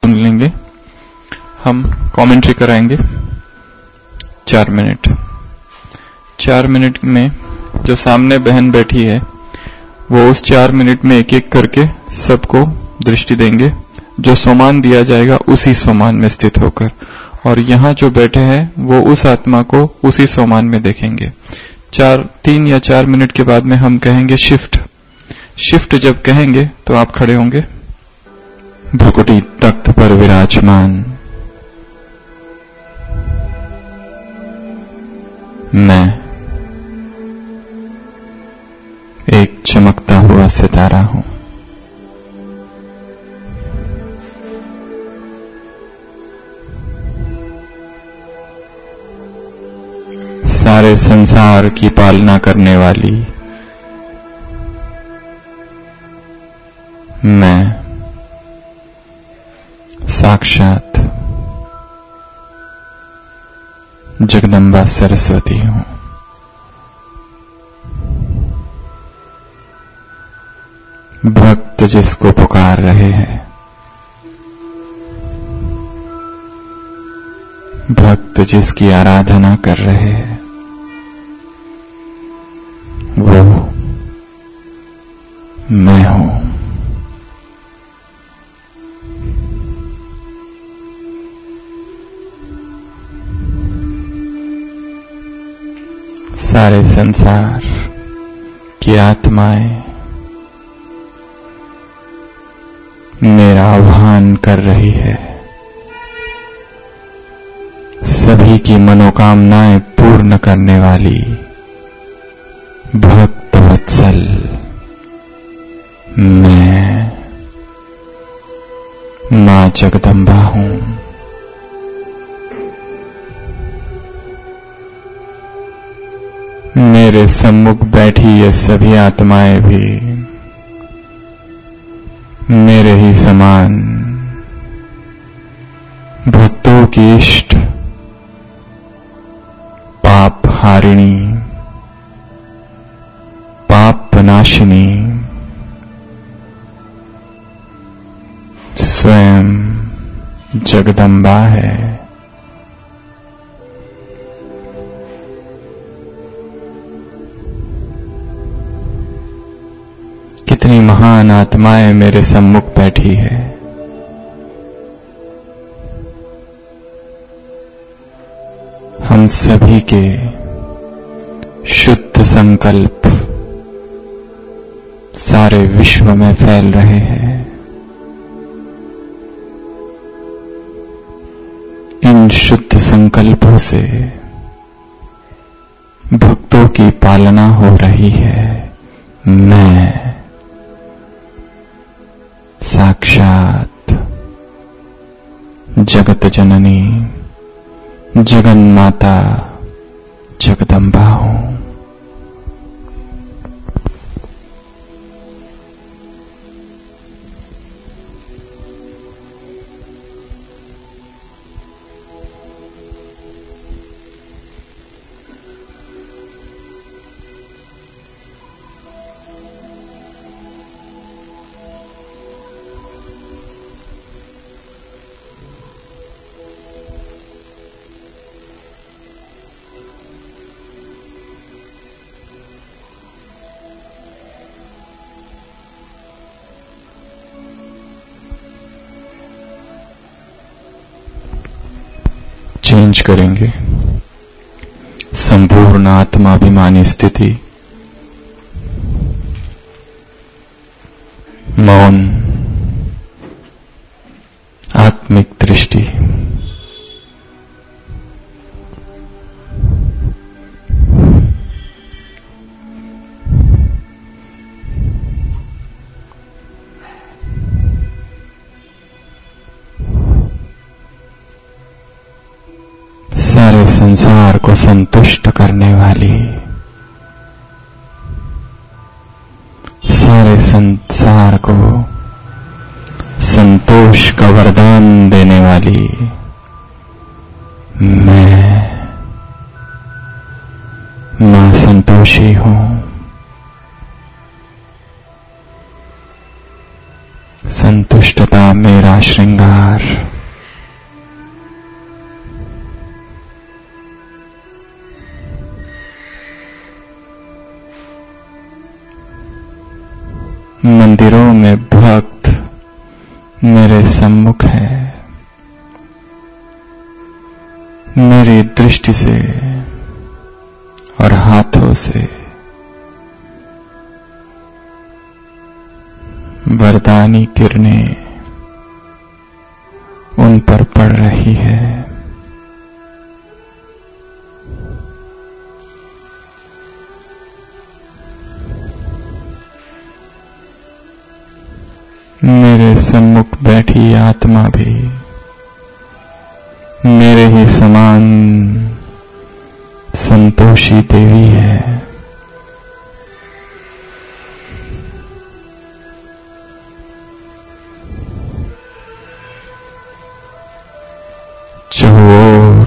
सुन लेंगे। हम कमेंट्री कराएंगे 4 मिनट। 4 मिनट में जो सामने बहन बैठी है वो उस 4 मिनट में एक एक करके सबको दृष्टि देंगे। जो स्वमान दिया जाएगा उसी स्वमान में स्थित होकर, और यहाँ जो बैठे हैं वो उस आत्मा को उसी स्वमान में देखेंगे। 3 या 4 मिनट के बाद में हम कहेंगे शिफ्ट। शिफ्ट जब कहेंगे तो आप खड़े होंगे, भ्रुकुटी तख्त पर विराजमान मैं एक चमकता हुआ सितारा हूं। सारे संसार की पालना करने वाली मैं साक्षात जगदम्बा सरस्वती हूं। भक्त जिसको पुकार रहे हैं, भक्त जिसकी आराधना कर रहे हैं, वो मैं हूं। सारे संसार की आत्माएं मेरा आह्वान कर रही है। सभी की मनोकामनाएं पूर्ण करने वाली भक्त वत्सल मैं मां जगदम्बा हूं। मेरे सम्मुख बैठी ये सभी आत्माएं भी मेरे ही समान भक्तों की इष्ट पाप हारिणी, पाप नाशिनी, स्वयं जगदम्बा है। कितनी महान आत्माएं मेरे सम्मुख बैठी है। हम सभी के शुद्ध संकल्प सारे विश्व में फैल रहे हैं। इन शुद्ध संकल्पों से भक्तों की पालना हो रही है। मैं साक्षात जगत जननी जगन्माता जगदम्बा हूं। चेंज करेंगे संपूर्ण आत्माभिमानी स्थिति। मौन, आत्मिक दृष्टि। सारे संसार को संतुष्ट करने वाली, सारे संसार को संतोष का वरदान देने वाली मैं मां संतोषी हूं। संतुष्टता मेरा श्रृंगार। मेरे सम्मुख है, मेरी दृष्टि से और हाथों से वरदानी किरणें उन पर पड़ रही है। मेरे सम्मुख बैठी आत्मा भी मेरे ही समान संतोषी देवी है। चौर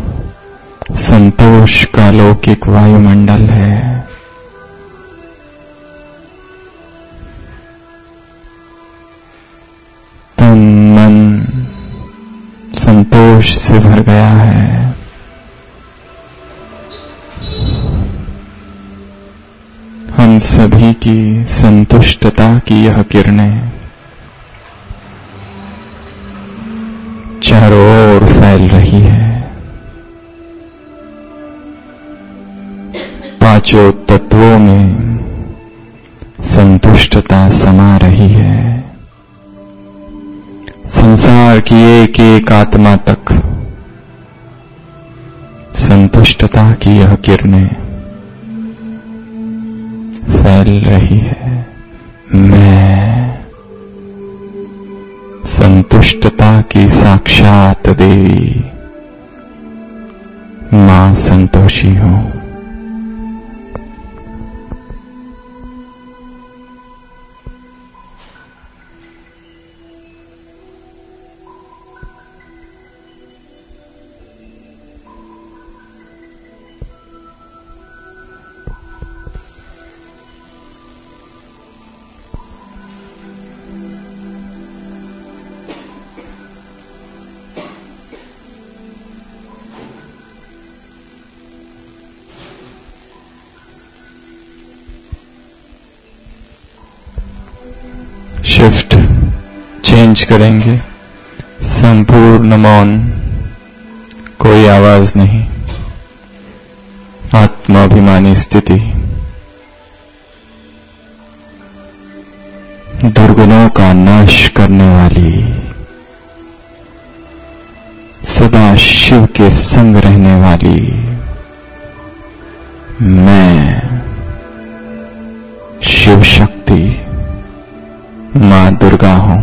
संतोष का लौकिक वायुमंडल है। तन मन संतोष से भर गया है। हम सभी की संतुष्टता की यह किरणें चारों ओर फैल रही है। पांचों तत्वों में संतुष्टता समा रही है। संसार की एक एक आत्मा तक संतुष्टता की यह किरणें फैल रही है। मैं संतुष्टता की साक्षात देवी मां संतोषी हूं। शिफ्ट चेंज करेंगे। संपूर्ण मौन, कोई आवाज नहीं, आत्माभिमानी स्थिति। दुर्गुणों का नाश करने वाली, सदा शिव के संग रहने वाली मैं शिव शक्ति मां दुर्गा हूं।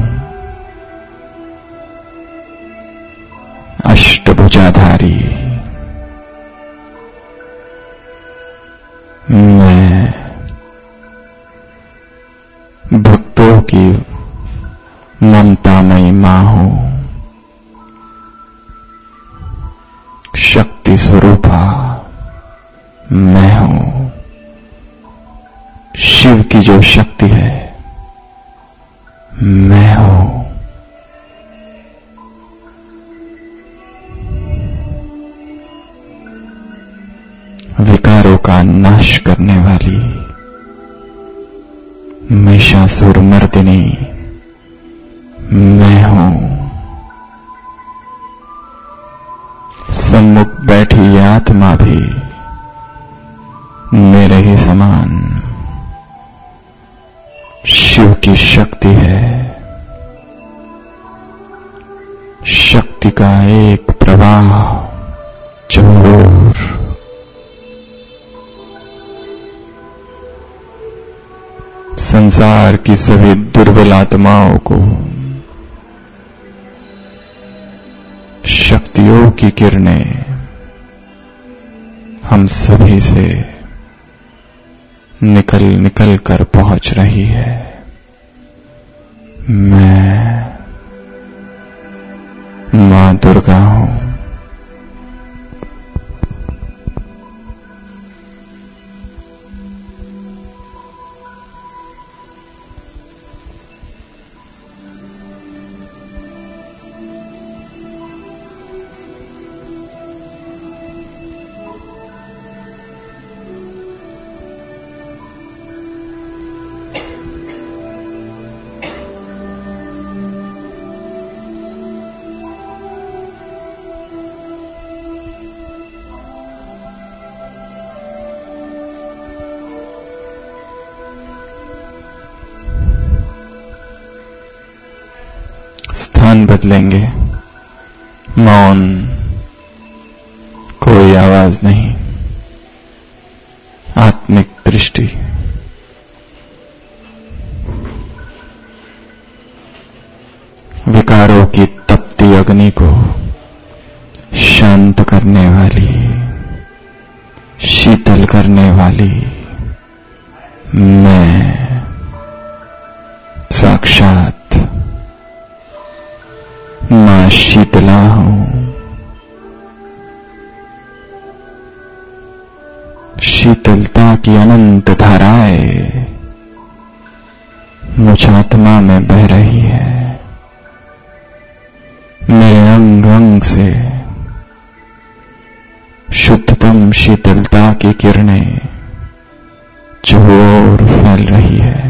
अष्टभुजाधारी मैं भक्तों की ममतामयी मां हूं। शक्ति स्वरूपा मैं हूं। शिव की जो शक्ति है मैं हूं। विकारों का नाश करने वाली महिषासुर मर्दिनी मैं हूं। सम्मुख बैठी आत्मा भी मेरे ही समान शिव की शक्ति है। शक्ति का एक प्रवाह चौर संसार की सभी दुर्बल आत्माओं को शक्तियों की किरणें हम सभी से निकल निकल कर पहुंच रही है। मैं मां दुर्गा हूं। बदलेंगे। मौन, कोई आवाज नहीं, आत्मिक दृष्टि। विकारों की तपती अग्नि को शांत करने वाली, शीतल करने वाली मैं साक्षात मां शीतला हूं। शीतलता की अनंत धाराएं मुझ आत्मा में बह रही है। मेरे अंग अंग से शुद्धतम शीतलता की किरणें जोर फैल रही है।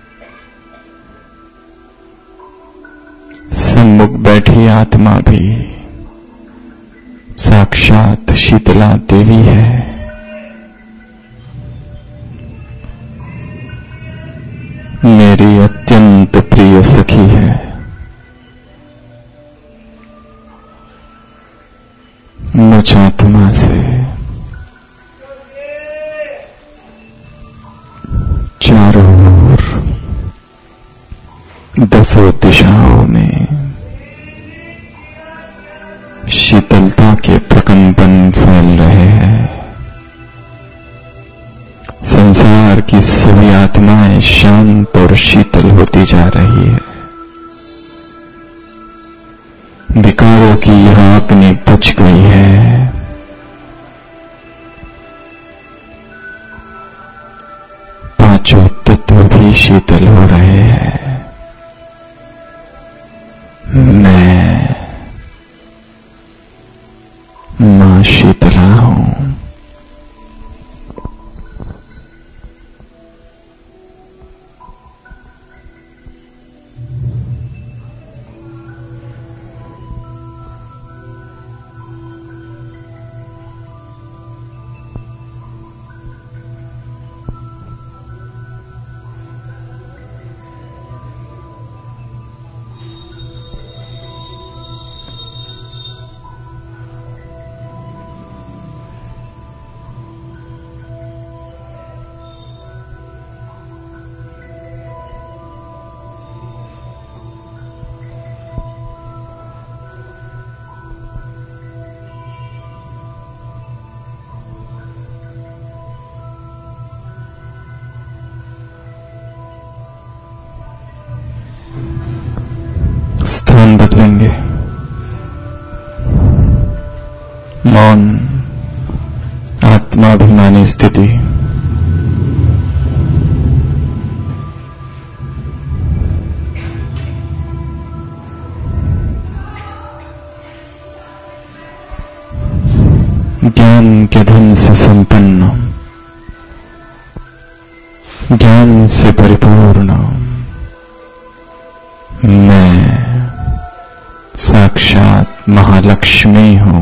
सम्मुख बैठी आत्मा भी साक्षात शीतला देवी है। मेरी अत्यंत प्रिय सखी है। मुझ आत्मा से चारों ओर दसों दिशाओं में शीतलता के प्रकंपन फैल रहे हैं। संसार की सभी आत्माएं शांत और शीतल होती जा रही है। विकारों की यह अग्नि बुझ गई है। पांचों तत्व भी शीतल हो रहे हैं। मैं मां शीतला हूं। स्थान बदलेंगे। मौन, आत्माभिमानी स्थिति। ज्ञान के धन से संपन्न, ज्ञान से परिपूर्ण मैं साक्षात महालक्ष्मी हूं।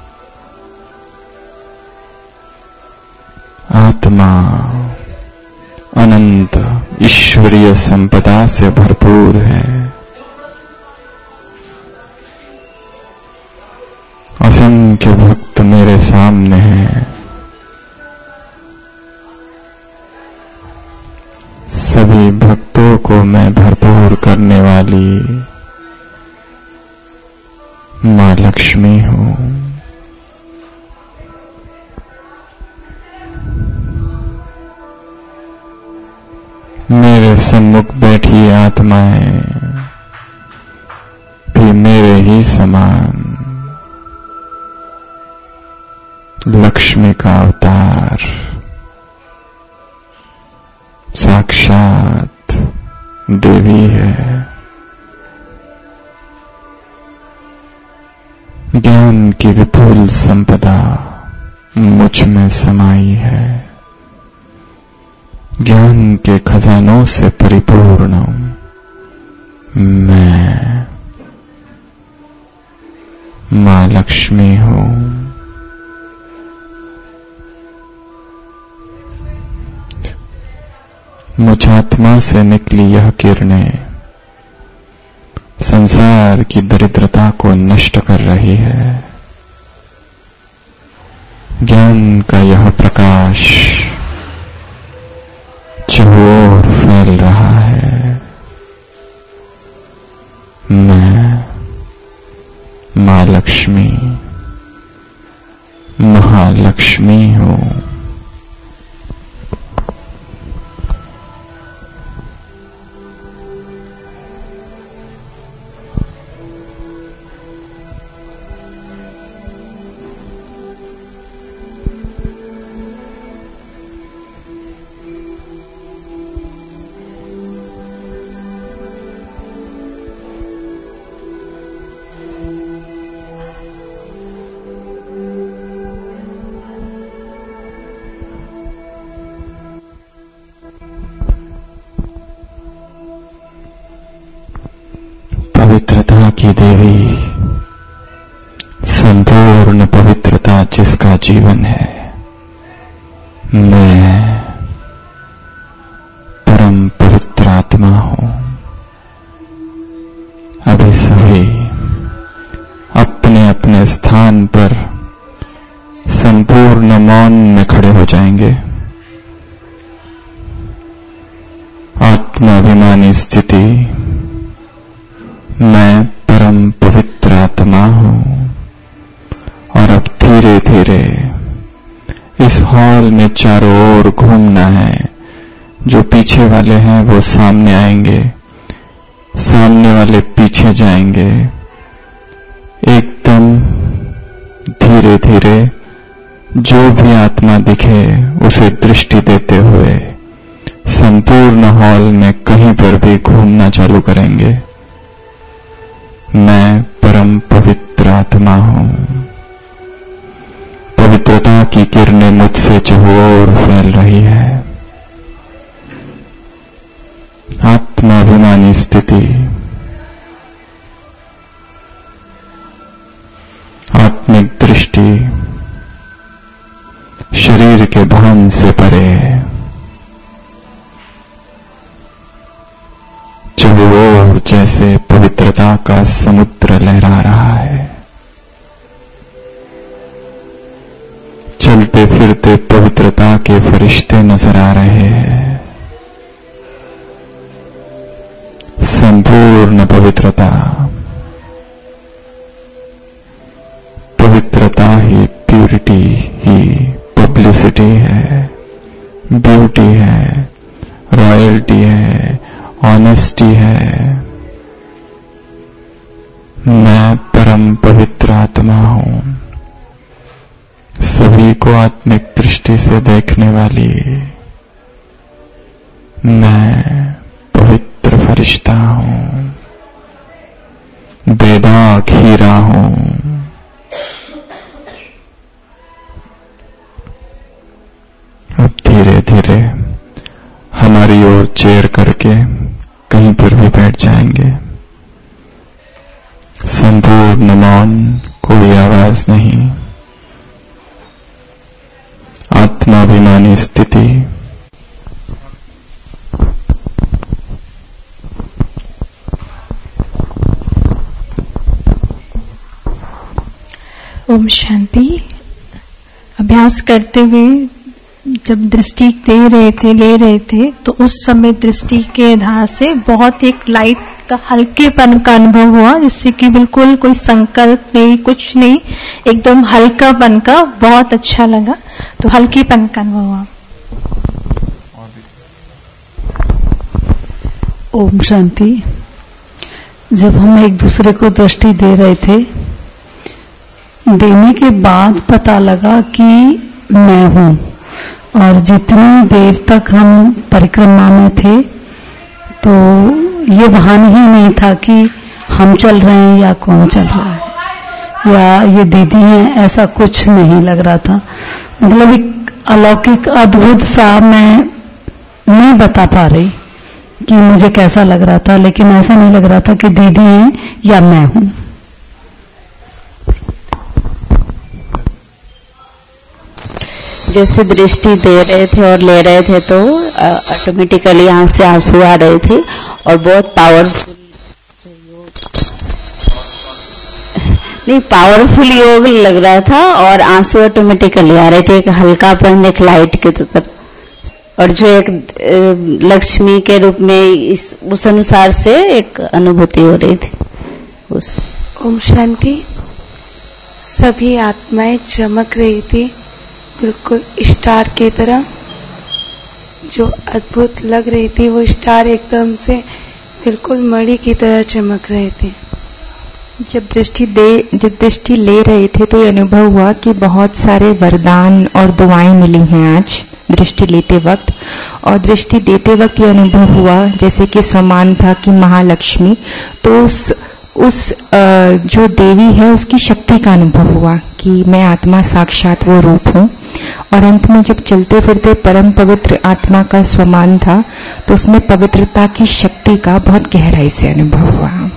आत्मा अनंत ईश्वरीय संपदा से भरपूर है। असंख्य भक्त मेरे सामने हैं। सभी भक्तों को मैं भरपूर करने वाली मां लक्ष्मी हूं। मेरे सम्मुख बैठी आत्माएं भी मेरे ही समान लक्ष्मी का अवतार, साक्षात देवी है। ज्ञान की विपुल संपदा मुझ में समाई है। ज्ञान के खजानों से परिपूर्ण मैं मां लक्ष्मी हूं। मुझ आत्मा से निकली यह किरणें संसार की दरिद्रता को नष्ट कर रही है। ज्ञान का यह प्रकाश चारों ओर फैल रहा है। मैं मां लक्ष्मी, महालक्ष्मी हूं। पवित्रता की देवी, संपूर्ण पवित्रता जिसका जीवन है, मैं परम पवित्र आत्मा हूं। अभी सभी अपने अपने स्थान पर संपूर्ण मौन में खड़े हो जाएंगे। आत्माभिमानी स्थिति, मैं परम पवित्र आत्मा हूं। और अब धीरे धीरे इस हॉल में चारों ओर घूमना है। जो पीछे वाले हैं वो सामने आएंगे, सामने वाले पीछे जाएंगे। एकदम धीरे धीरे जो भी आत्मा दिखे उसे दृष्टि देते हुए संपूर्ण हॉल में कहीं पर भी घूमना चालू करेंगे। मैं परम पवित्र आत्मा हूं। पवित्रता की किरणें मुझसे चारों ओर फैल रही है। आत्माभिमानी स्थिति, आत्मिक दृष्टि, शरीर के भान से परे, चारों ओर जैसे पवित्रता का समुद्र लहरा रहा है। चलते फिरते पवित्रता के फरिश्ते नजर आ रहे हैं। संपूर्ण पवित्रता, पवित्रता ही प्यूरिटी ही पब्लिसिटी है, ब्यूटी है, रॉयल्टी है, ऑनेस्टी है। मैं परम पवित्र आत्मा हूं। सभी को आत्मिक दृष्टि से देखने वाली मैं पवित्र फरिश्ता हूं, बेदाग हीरा हूं। अब धीरे धीरे हमारी ओर चेयर करके कहीं पर भी बैठ जाएंगे। संपूर्ण मौन, कोई आवाज नहीं। आत्माभिमानी स्थिति, ओम शांति। अभ्यास करते हुए जब दृष्टि ले रहे थे तो उस समय दृष्टि के आधार से बहुत एक लाइट का हल्केपन का अनुभव हुआ, जिससे कि बिल्कुल कोई संकल्प नहीं, कुछ नहीं, एकदम हल्कापन का, बहुत अच्छा लगा। तो हल्केपन का अनुभव हुआ। ओम शांति। जब हम एक दूसरे को दृष्टि दे रहे थे, देने के बाद पता लगा कि मैं हूं। और जितनी देर तक हम परिक्रमा में थे तो ये भान ही नहीं था कि हम चल रहे हैं या कौन चल रहा है या ये दीदी हैं, ऐसा कुछ नहीं लग रहा था। मतलब एक अलौकिक अद्भुत सा, मैं नहीं बता पा रही कि मुझे कैसा लग रहा था, लेकिन ऐसा नहीं लग रहा था कि दीदी हैं या मैं हूं। जैसे दृष्टि दे रहे थे और ले रहे थे तो ऑटोमेटिकली आंख से आंसू आ रहे थे और बहुत पावरफुल नहीं, पावरफुल योग लग रहा था और आंसू ऑटोमेटिकली आ रहे थे, एक हल्कापन, एक लाइट के तरफ, और जो एक लक्ष्मी के रूप में उस अनुसार से एक अनुभूति हो रही थी उस। ओम शांति। सभी आत्माएं चमक रही थी बिल्कुल स्टार की तरह, जो अद्भुत लग रही थी वो स्टार एकदम से बिल्कुल मणि की तरह चमक रहे थे। जब दृष्टि ले रहे थे तो ये अनुभव हुआ कि बहुत सारे वरदान और दुआएं मिली हैं आज दृष्टि लेते वक्त, और दृष्टि देते वक्त ये अनुभव हुआ जैसे कि स्वमान था कि महालक्ष्मी, तो उस जो देवी है उसकी शक्ति का अनुभव हुआ कि मैं आत्मा साक्षात वो रूप हूँ। और अंत में जब चलते फिरते परम पवित्र आत्मा का स्वमान था तो उसमें पवित्रता की शक्ति का बहुत गहराई से अनुभव हुआ।